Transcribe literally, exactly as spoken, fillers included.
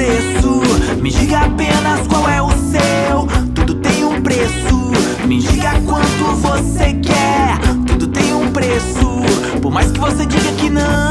preço. Me diga apenas qual é o seu. Tudo tem um preço. Me diga quanto você quer. Tudo tem um preço. Por mais que você diga que não,